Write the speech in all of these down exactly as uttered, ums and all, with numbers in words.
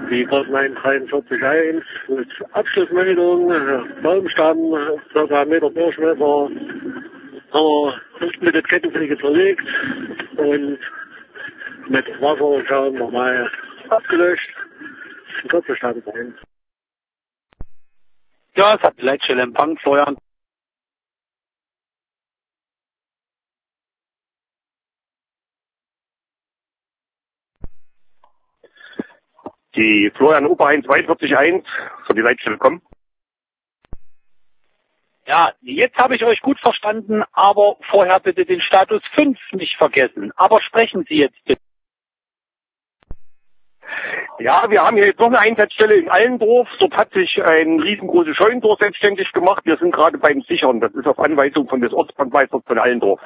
die Kartnein dreiundvierzig eins mit Abschlussmeldung, äh, Baumstamm, ca. einen Meter Durchmesser, haben wir mit der Kettenfliege zerlegt und mit Wasser schauen nochmal abgelöscht. Kurzbestand eins. Ja, es hat die Leitstelle Empfang, Florian. Die Florian Ober eins zwei vier eins für die Leitstelle kommen. Ja, jetzt habe ich euch gut verstanden, aber vorher bitte den Status fünf nicht vergessen. Aber sprechen Sie jetzt bitte. Ja, wir haben hier jetzt noch eine Einsatzstelle in Allendorf. Dort hat sich ein riesengroßes Scheunentor selbstständig gemacht. Wir sind gerade beim Sichern. Das ist auf Anweisung von des Ortsbrandmeisters von Allendorf.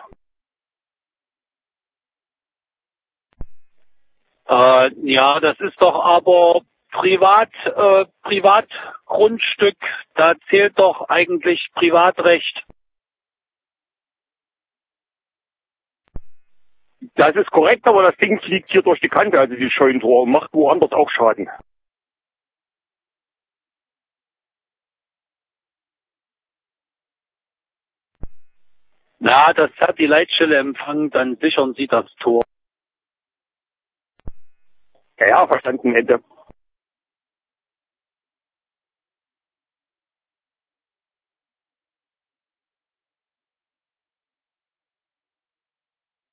Äh, ja, das ist doch aber Privat, äh, Privatgrundstück. Da zählt doch eigentlich Privatrecht. Das ist korrekt, aber das Ding fliegt hier durch die Kante, also dieses Scheunentor, und macht woanders auch Schaden. Na, das hat die Leitstelle empfangen, dann sichern Sie das Tor. Ja, ja, verstanden, Ende.